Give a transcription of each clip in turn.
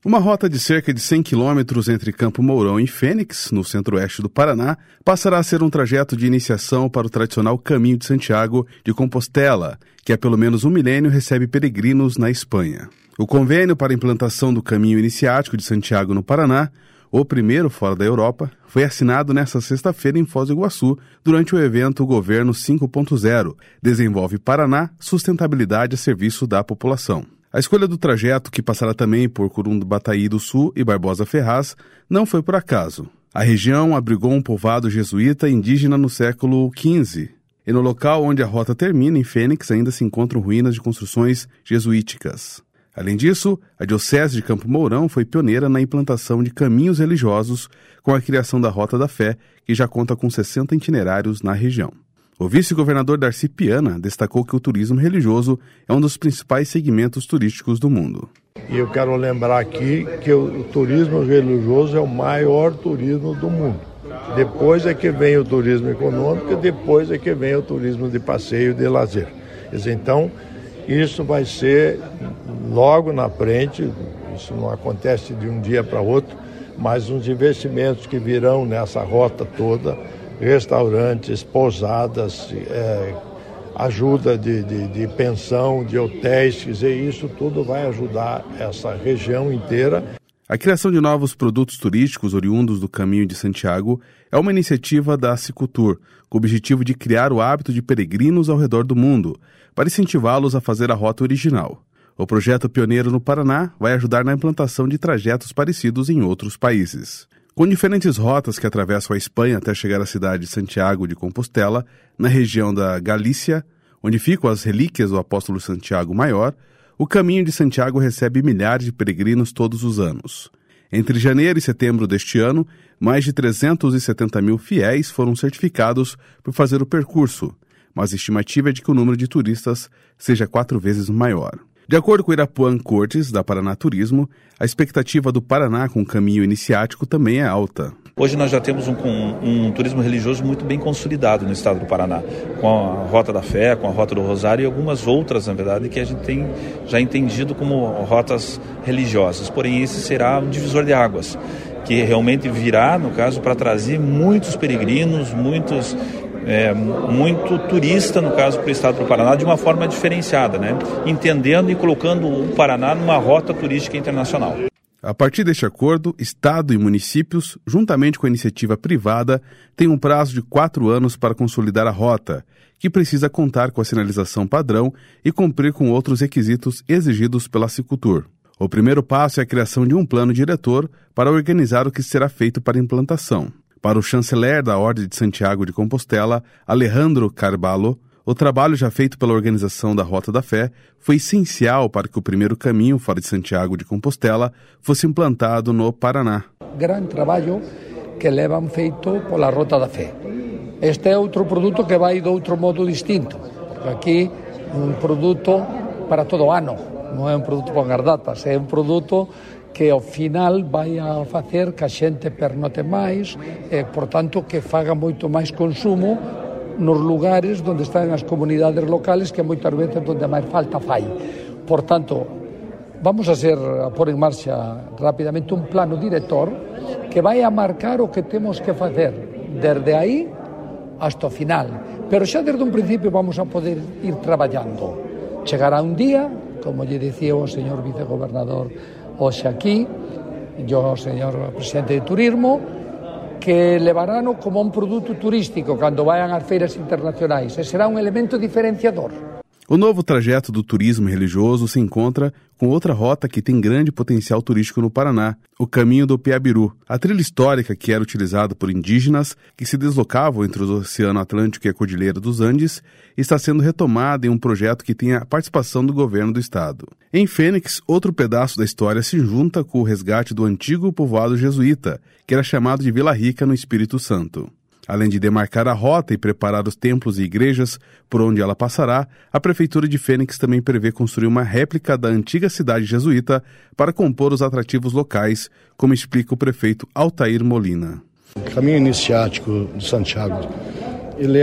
Uma rota de cerca de 100 quilômetros entre Campo Mourão e Fênix, no centro-oeste do Paraná, passará a ser um trajeto de iniciação para o tradicional Caminho de Santiago de Compostela, que há pelo menos um milênio recebe peregrinos na Espanha. O convênio para a implantação do Caminho Iniciático de Santiago no Paraná, o primeiro fora da Europa, foi assinado nesta sexta-feira em Foz do Iguaçu, durante o evento Governo 5.0, Desenvolve Paraná, Sustentabilidade a Serviço da População. A escolha do trajeto, que passará também por Curumbataí do Sul e Barbosa Ferraz, não foi por acaso. A região abrigou um povoado jesuíta indígena no século XV, e no local onde a rota termina, em Fênix, ainda se encontram ruínas de construções jesuíticas. Além disso, a Diocese de Campo Mourão foi pioneira na implantação de caminhos religiosos com a criação da Rota da Fé, que já conta com 60 itinerários na região. O vice-governador Darcy Piana destacou que o turismo religioso é um dos principais segmentos turísticos do mundo. E eu quero lembrar aqui que o turismo religioso é o maior turismo do mundo. Depois é que vem o turismo econômico e depois é que vem o turismo de passeio e de lazer. Então, isso vai ser logo na frente, isso não acontece de um dia para outro, mas uns investimentos que virão nessa rota toda, restaurantes, pousadas, ajuda de pensão, de hotéis, quer dizer, isso tudo vai ajudar essa região inteira. A criação de novos produtos turísticos oriundos do Caminho de Santiago é uma iniciativa da Cicultur, com o objetivo de criar o hábito de peregrinos ao redor do mundo, para incentivá-los a fazer a rota original. O projeto pioneiro no Paraná vai ajudar na implantação de trajetos parecidos em outros países. Com diferentes rotas que atravessam a Espanha até chegar à cidade de Santiago de Compostela, na região da Galícia, onde ficam as relíquias do apóstolo Santiago Maior, o Caminho de Santiago recebe milhares de peregrinos todos os anos. Entre janeiro e setembro deste ano, mais de 370 mil fiéis foram certificados por fazer o percurso, mas a estimativa é de que o número de turistas seja 4 vezes maior. De acordo com Irapuan Cortes, da Paraná Turismo, a expectativa do Paraná com o caminho iniciático também é alta. Hoje nós já temos um turismo religioso muito bem consolidado no estado do Paraná, com a Rota da Fé, com a Rota do Rosário e algumas outras, na verdade, que a gente tem já entendido como rotas religiosas. Porém, esse será um divisor de águas, que realmente virá, no caso, para trazer muitos peregrinos, muito turista, no caso, para o estado do Paraná, de uma forma diferenciada, né? Entendendo e colocando o Paraná numa rota turística internacional. A partir deste acordo, Estado e municípios, juntamente com a iniciativa privada, têm um prazo de 4 anos para consolidar a rota, que precisa contar com a sinalização padrão e cumprir com outros requisitos exigidos pela Cicultur. O primeiro passo é a criação de um plano diretor para organizar o que será feito para a implantação. Para o chanceler da Ordem de Santiago de Compostela, Alejandro Carvalho, o trabalho já feito pela organização da Rota da Fé foi essencial para que o primeiro caminho fora de Santiago de Compostela fosse implantado no Paraná. Grande trabalho que levam feito pela Rota da Fé. Este é outro produto que vai de outro modo distinto, porque aqui é um produto para todo ano, não é um produto para datas, é um produto que ao final vai a fazer que a xente pernote máis e, portanto, que faga moito máis consumo nos lugares onde están as comunidades locales, que moitas veces onde máis falta fai. Portanto, vamos a pôr en marcha rapidamente un plano director que vai a marcar o que temos que facer desde aí hasta o final. Pero xa desde un principio vamos a poder ir traballando. Chegará un día, como lle dicía o señor vicegobernador hoxe aquí, yo, señor presidente de Turismo, que levarán como un produto turístico cando vayan ás feiras internacionais e será un elemento diferenciador. O novo trajeto do turismo religioso se encontra com outra rota que tem grande potencial turístico no Paraná, o Caminho do Piabiru. A trilha histórica que era utilizada por indígenas que se deslocavam entre o Oceano Atlântico e a Cordilheira dos Andes está sendo retomada em um projeto que tem a participação do governo do estado. Em Fênix, outro pedaço da história se junta com o resgate do antigo povoado jesuíta, que era chamado de Vila Rica no Espírito Santo. Além de demarcar a rota e preparar os templos e igrejas por onde ela passará, a Prefeitura de Fênix também prevê construir uma réplica da antiga cidade jesuíta para compor os atrativos locais, como explica o prefeito Altair Molina. O Caminho Iniciático de Santiago, ele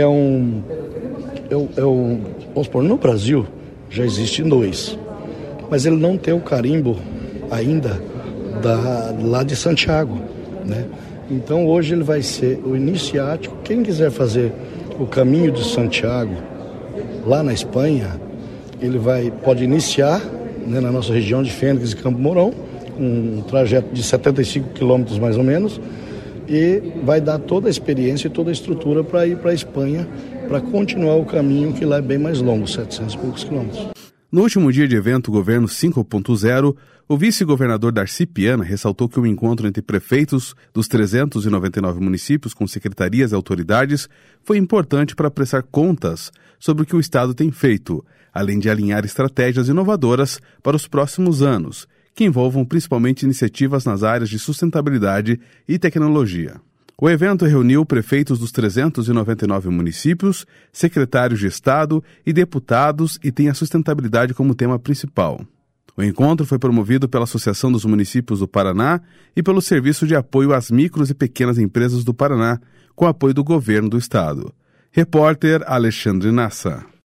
vamos supor, no Brasil já existem 2, mas ele não tem o carimbo ainda lá de Santiago, né? Então hoje ele vai ser o iniciático. Quem quiser fazer o caminho de Santiago lá na Espanha, ele pode iniciar, né, na nossa região de Fênix e Campo Mourão, um trajeto de 75 quilômetros mais ou menos, e vai dar toda a experiência e toda a estrutura para ir para a Espanha, para continuar o caminho que lá é bem mais longo, 700 e poucos quilômetros. No último dia de evento Governo 5.0, o vice-governador Darcy Piana ressaltou que o encontro entre prefeitos dos 399 municípios com secretarias e autoridades foi importante para prestar contas sobre o que o Estado tem feito, além de alinhar estratégias inovadoras para os próximos anos, que envolvam principalmente iniciativas nas áreas de sustentabilidade e tecnologia. O evento reuniu prefeitos dos 399 municípios, secretários de Estado e deputados e tem a sustentabilidade como tema principal. O encontro foi promovido pela Associação dos Municípios do Paraná e pelo Serviço de Apoio às Micros e Pequenas Empresas do Paraná, com apoio do Governo do Estado. Repórter Alexandre Nassa.